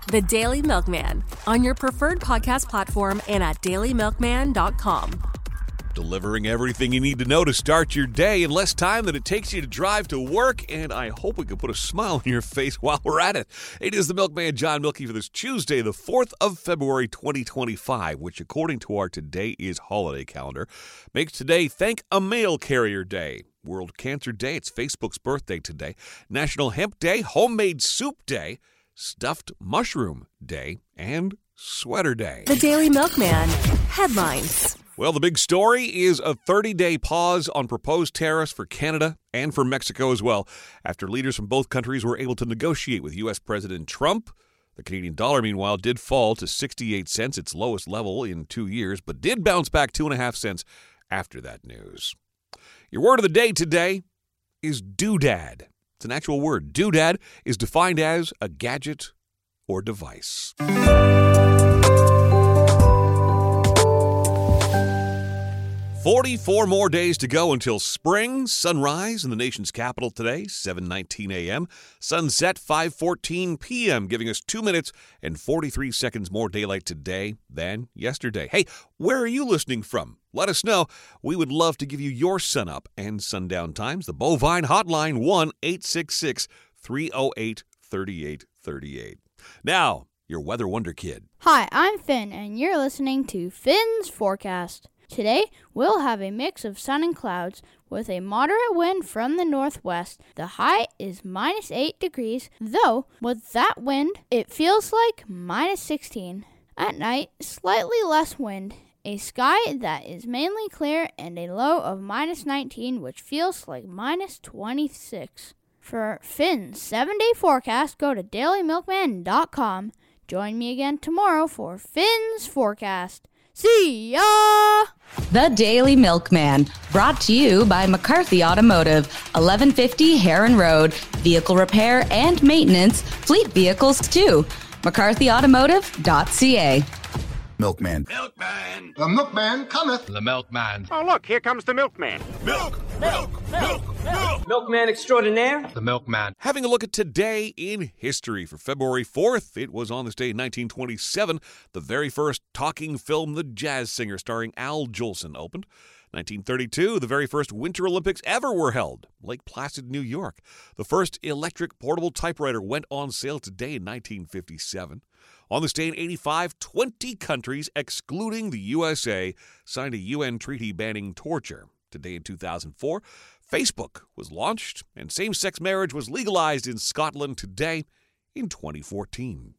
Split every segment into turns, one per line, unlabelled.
The Daily Milkman, on your preferred podcast platform and at dailymilkman.com.
Delivering everything you need to know to start your day in less time than it takes you to drive to work, and I hope we can put a smile on your face while we're at it. It is the Milkman John Milky for this Tuesday, the 4th of February, 2025, which according to our Today is holiday calendar, makes today Thank a Mail Carrier Day, World Cancer Day, it's Facebook's birthday today, National Hemp Day, Homemade Soup Day, Stuffed Mushroom Day, and Sweater Day.
The Daily Milkman headlines.
Well, the big story is a 30-day pause on proposed tariffs for Canada and for Mexico as well, after leaders from both countries were able to negotiate with U.S. President Trump. The Canadian dollar, meanwhile, did fall to 68 cents, its lowest level in 2 years, but did bounce back 2.5 cents after that news. Your word of the day today is doodad. It's an actual word. Doodad is defined as a gadget or device. 44 more days to go until spring. Sunrise in the nation's capital today, 7:19 a.m. Sunset, 5:14 p.m., giving us 2 minutes and 43 seconds more daylight today than yesterday. Hey, where are you listening from? Let us know. We would love to give you your sunup and sundown times. The Bovine Hotline, 1-866-308-3838. Now, your weather wonder kid.
Hi, I'm Finn, and you're listening to Finn's Forecast. Today, we'll have a mix of sun and clouds with a moderate wind from the northwest. The high is -8 degrees, though with that wind, it feels like -16. At night, slightly less wind, a sky that is mainly clear, and a low of -19, which feels like -26. For Finn's 7-day forecast, go to dailymilkman.com. Join me again tomorrow for Finn's Forecast. See ya!
The Daily Milkman, brought to you by McCarthy Automotive, 1150 Heron Road. Vehicle repair and maintenance, fleet vehicles too. McCarthyAutomotive.ca.
Milkman.
Milkman.
The milkman cometh.
The milkman.
Oh, look, here comes the milkman.
Milk, milk, milk, milk.
Milkman extraordinaire.
The milkman.
Having a look at today in history for February 4th, it was on this day in 1927, the very first talking film, The Jazz Singer, starring Al Jolson, opened. 1932, the very first Winter Olympics ever were held, Lake Placid, New York. The first electric portable typewriter went on sale today in 1957. On this day in 85, 20 countries, excluding the USA, signed a UN treaty banning torture. Today in 2004, Facebook was launched, and same-sex marriage was legalized in Scotland today in 2014.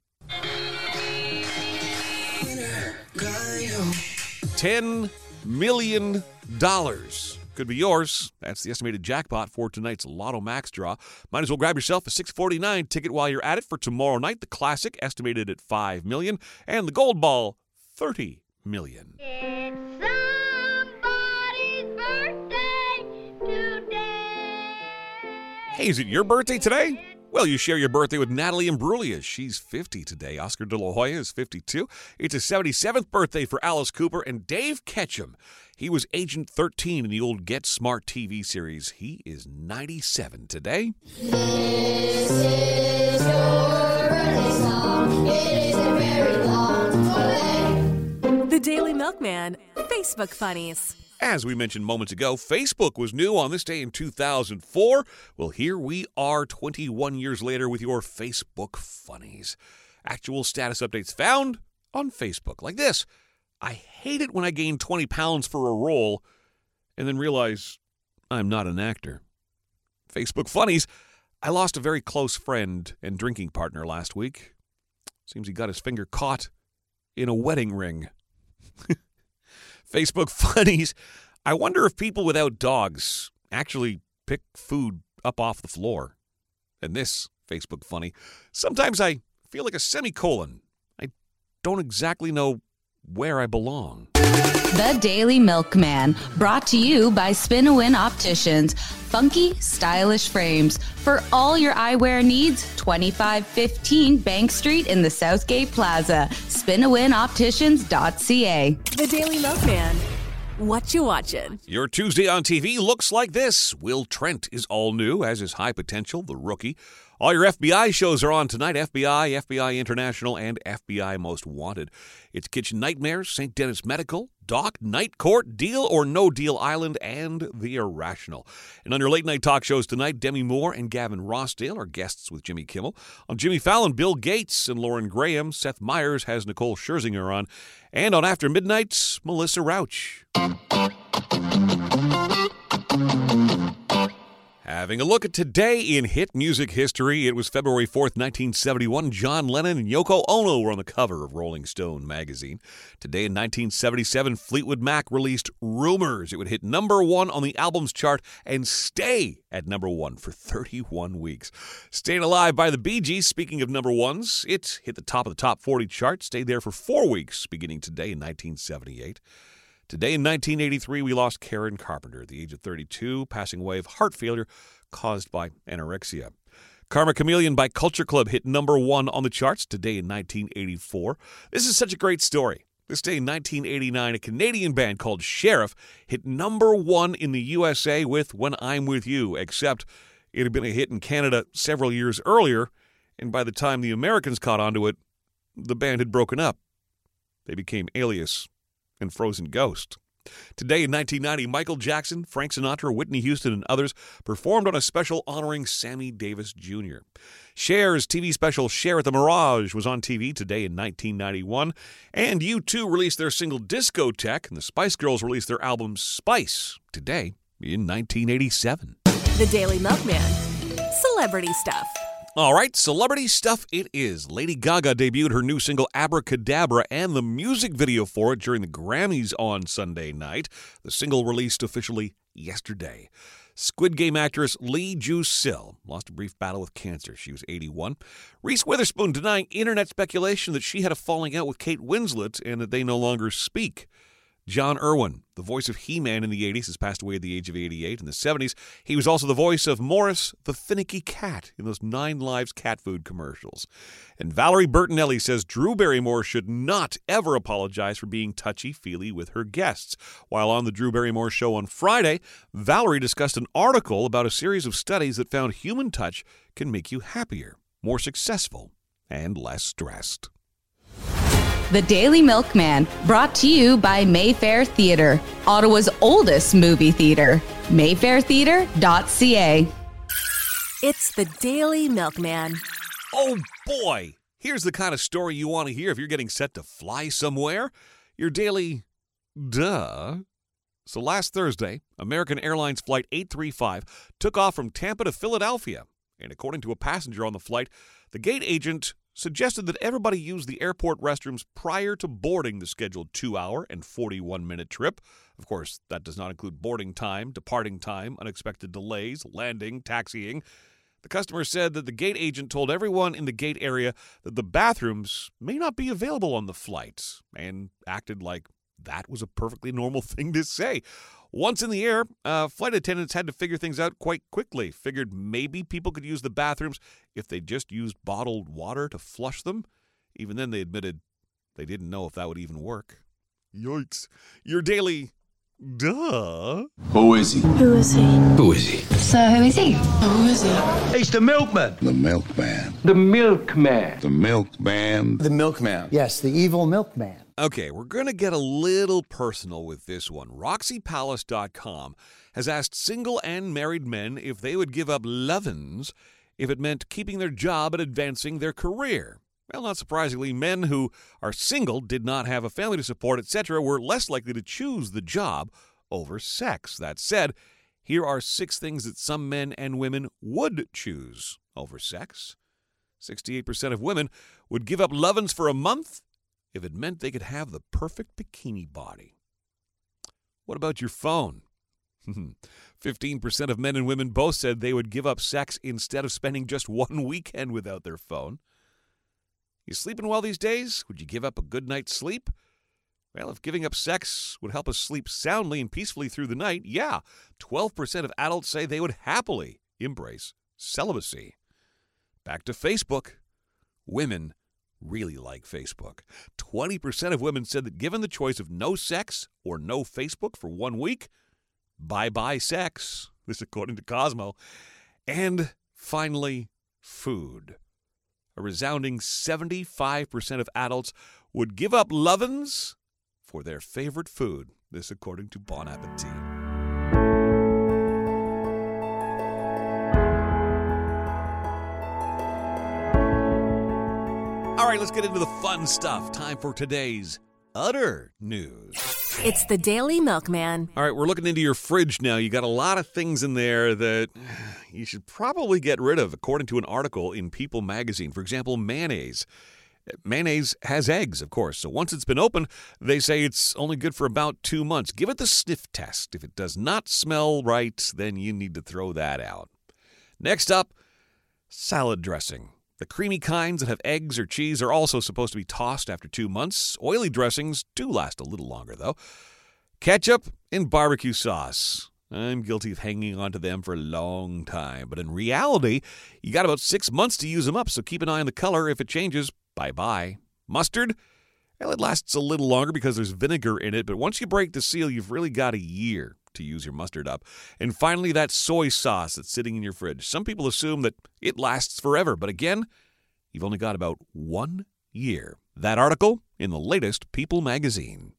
$10 million could be yours. That's the estimated jackpot for tonight's Lotto Max draw. Might as well grab yourself a $6.49 ticket while you're at it for tomorrow night. The Classic, estimated at $5 million, and the Gold Ball, $30 million.
It's somebody's birthday today.
Hey, is it your birthday today? Well, you share your birthday with Natalie Imbruglia. She's 50 today. Oscar De La Hoya is 52. It's his 77th birthday for Alice Cooper and Dave Ketchum. He was Agent 13 in the old Get Smart TV series. He is 97 today.
This is your birthday song. It isn't very long.
The Daily Milkman Facebook Funnies.
As we mentioned moments ago, Facebook was new on this day in 2004. Well, here we are 21 years later with your Facebook funnies. Actual status updates found on Facebook, like this. I hate it when I gain 20 pounds for a role and then realize I'm not an actor. Facebook funnies. I lost a very close friend and drinking partner last week. Seems he got his finger caught in a wedding ring. Facebook funnies. I wonder if people without dogs actually pick food up off the floor. And this Facebook funny. Sometimes I feel like a semicolon. I don't exactly know where I belong.
The Daily Milkman, brought to you by Spin-A-Win Opticians. Funky, stylish frames. For all your eyewear needs, 2515 Bank Street in the Southgate Plaza. SpinAWinOpticians.ca.
The Daily Milkman. What you watching?
Your Tuesday on TV looks like this. Will Trent is all new, as is High Potential, the rookie. All your FBI shows are on tonight. FBI, FBI International, and FBI Most Wanted. It's Kitchen Nightmares, St. Denis Medical, Doc, Night Court, Deal or No Deal Island, and The Irrational. And on your late night talk shows tonight, Demi Moore and Gavin Rossdale are guests with Jimmy Kimmel. On Jimmy Fallon, Bill Gates and Lauren Graham. Seth Meyers has Nicole Scherzinger on. And on After Midnight, Melissa Rauch. Having a look at today in hit music history, it was February 4th, 1971. John Lennon and Yoko Ono were on the cover of Rolling Stone magazine. Today in 1977, Fleetwood Mac released Rumors. It would hit number one on the albums chart and stay at number one for 31 weeks. Staying Alive by the Bee Gees, speaking of number ones, it hit the top of the top 40 chart, stayed there for 4 weeks, beginning today in 1978. Today in 1983, we lost Karen Carpenter at the age of 32, passing away of heart failure caused by anorexia. Karma Chameleon by Culture Club hit number one on the charts today in 1984. This is such a great story. This day in 1989, a Canadian band called Sheriff hit number one in the USA with When I'm With You, except it had been a hit in Canada several years earlier, and by the time the Americans caught onto it, the band had broken up. They became Alias and Frozen Ghost. Today in 1990, Michael Jackson, Frank Sinatra, Whitney Houston, and others performed on a special honoring Sammy Davis Jr. Cher's TV special Cher at the Mirage was on TV today in 1991, and U2 released their single Discotheque, and the Spice Girls released their album Spice today in 1987.
The Daily Milkman. Celebrity stuff.
All right, celebrity stuff it is. Lady Gaga debuted her new single Abracadabra and the music video for it during the Grammys on Sunday night. The single released officially yesterday. Squid Game actress Lee Joo-sil lost a brief battle with cancer. She was 81. Reese Witherspoon denying internet speculation that she had a falling out with Kate Winslet and that they no longer speak. John Irwin, the voice of He-Man in the 80s, has passed away at the age of 88. In the 70s, he was also the voice of Morris the Finicky Cat in those 9 Lives cat food commercials. And Valerie Bertinelli says Drew Barrymore should not ever apologize for being touchy-feely with her guests. While on the Drew Barrymore show on Friday, Valerie discussed an article about a series of studies that found human touch can make you happier, more successful, and less stressed.
The Daily Milkman, brought to you by Mayfair Theatre, Ottawa's oldest movie theatre. mayfairtheatre.ca.
It's the Daily Milkman.
Oh boy! Here's the kind of story you want to hear if you're getting set to fly somewhere. Your daily duh. So last Thursday, American Airlines Flight 835 took off from Tampa to Philadelphia. And according to a passenger on the flight, the gate agent suggested that everybody use the airport restrooms prior to boarding the scheduled 2-hour and 41-minute trip. Of course, that does not include boarding time, departing time, unexpected delays, landing, taxiing. The customer said that the gate agent told everyone in the gate area that the bathrooms may not be available on the flight and acted like that was a perfectly normal thing to say. Once in the air, flight attendants had to figure things out quite quickly. Figured maybe people could use the bathrooms if they just used bottled water to flush them. Even then, they admitted they didn't know if that would even work. Yikes. Your daily duh.
Who is he?
Who is he?
Who is he?
So who is he? Who is he?
He's the milkman.
The milkman.
The milkman.
The milkman.
The milkman. Yes, the evil milkman.
Okay, we're going to get a little personal with this one. RoxyPalace.com has asked single and married men if they would give up lovin's if it meant keeping their job and advancing their career. Well, not surprisingly, men who are single, did not have a family to support, etc., were less likely to choose the job over sex. That said, here are 6 things that some men and women would choose over sex. 68% of women would give up lovin's for a month if it meant they could have the perfect bikini body. What about your phone? 15% of men and women both said they would give up sex instead of spending just one weekend without their phone. You sleeping well these days? Would you give up a good night's sleep? Well, if giving up sex would help us sleep soundly and peacefully through the night, yeah, 12% of adults say they would happily embrace celibacy. Back to Facebook. Women really like Facebook. 20% of women said that given the choice of no sex or no Facebook for 1 week, bye-bye sex. This according to Cosmo. And finally, food. A resounding 75% of adults would give up lovin's for their favorite food. This according to Bon Appetit. All right, let's get into the fun stuff. Time for today's Utter News.
It's the Daily Milkman.
All right, we're looking into your fridge now. You got a lot of things in there that you should probably get rid of, according to an article in People magazine. For example, mayonnaise. Mayonnaise has eggs, of course, so once it's been opened, they say it's only good for about 2 months. Give it the sniff test. If it does not smell right, then you need to throw that out. Next up, salad dressing. The creamy kinds that have eggs or cheese are also supposed to be tossed after 2 months. Oily dressings do last a little longer, though. Ketchup and barbecue sauce. I'm guilty of hanging on to them for a long time, but in reality, you got about 6 months to use them up, so keep an eye on the color. If it changes, bye-bye. Mustard? Well, it lasts a little longer because there's vinegar in it, but once you break the seal, you've really got a year to use your mustard up. And finally, that soy sauce that's sitting in your fridge. Some people assume that it lasts forever, but again, you've only got about 1 year. That article in the latest People magazine.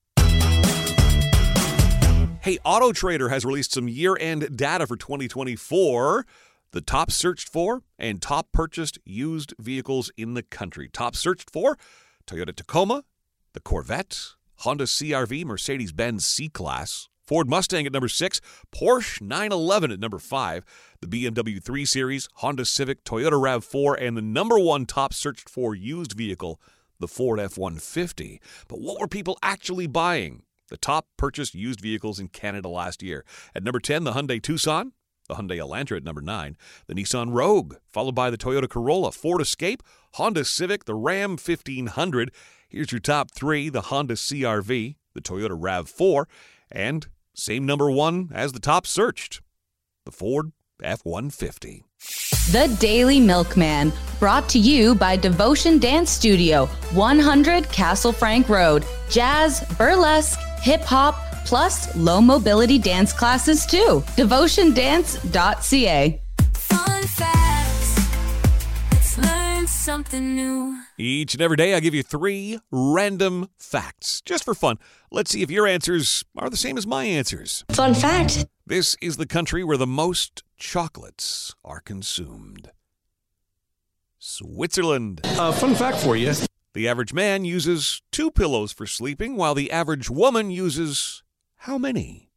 Hey, AutoTrader has released some year-end data for 2024. The top searched for and top purchased used vehicles in the country. Top searched for Toyota Tacoma, the Corvette, Honda CR-V, Mercedes-Benz C-Class, Ford Mustang at number 6, Porsche 911 at number 5, the BMW 3 Series, Honda Civic, Toyota RAV4, and the number 1 top searched for used vehicle, the Ford F-150. But what were people actually buying? The top purchased used vehicles in Canada last year. At number 10, the Hyundai Tucson, the Hyundai Elantra at number 9, the Nissan Rogue, followed by the Toyota Corolla, Ford Escape, Honda Civic, the Ram 1500. Here's your top 3, the Honda CR-V, the Toyota RAV4, and same number 1 as the top searched, the Ford F-150.
The Daily Milkman, brought to you by Devotion Dance Studio, 100 Castle Frank Road. Jazz, burlesque, hip-hop, plus low mobility dance classes too. DevotionDance.ca.
Fun facts. Let's learn something new.
Each and every day, I give you 3 random facts, just for fun. Let's see if your answers are the same as my answers.
Fun fact.
This is the country where the most chocolates are consumed. Switzerland.
Fun fact for you.
The average man uses 2 pillows for sleeping, while the average woman uses how many?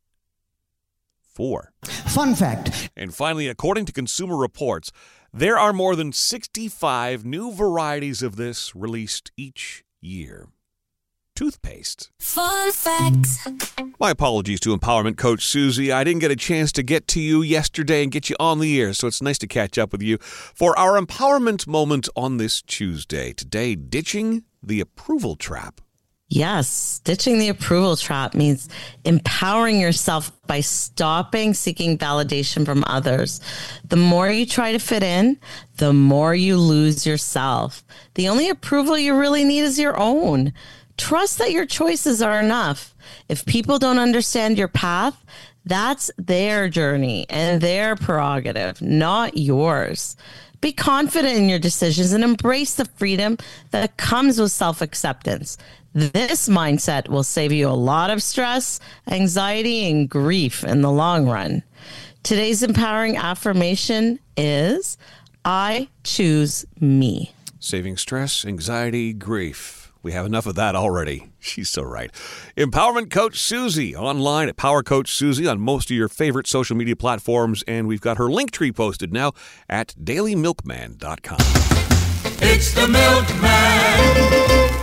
4.
Fun fact.
And finally, according to Consumer Reports, there are more than 65 new varieties of this released each year. Toothpaste.
Fun facts.
My apologies to Empowerment Coach Susie. I didn't get a chance to get to you yesterday and get you on the air, so it's nice to catch up with you for our empowerment moment on this Tuesday. Today, ditching the approval trap.
Yes, ditching the approval trap means empowering yourself by stopping seeking validation from others. The more you try to fit in, the more you lose yourself. The only approval you really need is your own. Trust that your choices are enough. If people don't understand your path, that's their journey and their prerogative, not yours. Be confident in your decisions and embrace the freedom that comes with self-acceptance. This mindset will save you a lot of stress, anxiety, and grief in the long run. Today's empowering affirmation is, I choose me.
Saving stress, anxiety, grief. We have enough of that already. She's so right. Empowerment Coach Susie online at Power Coach Susie on most of your favorite social media platforms, and we've got her link tree posted now at dailymilkman.com.
It's the Milkman.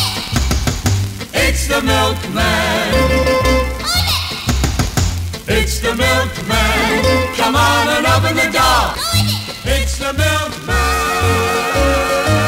It's the Milkman. It's the Milkman. Come on and open the door. It's the Milkman.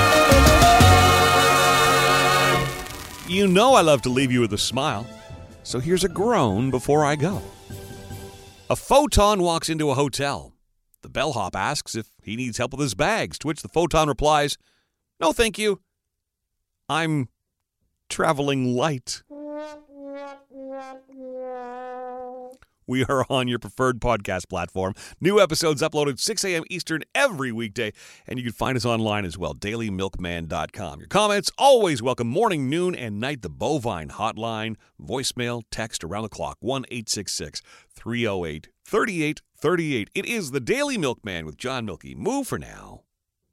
You know I love to leave you with a smile, so here's a groan before I go. A photon walks into a hotel. The bellhop asks if he needs help with his bags, to which the photon replies, "No, thank you. I'm traveling light." We are on your preferred podcast platform. New episodes uploaded 6 a.m. Eastern every weekday, and you can find us online as well, dailymilkman.com. Your comments always welcome, morning, noon, and night. The Bovine Hotline, voicemail, text around the clock, 1-866-308-3838. It is the Daily Milkman with John Milky. Moo for now.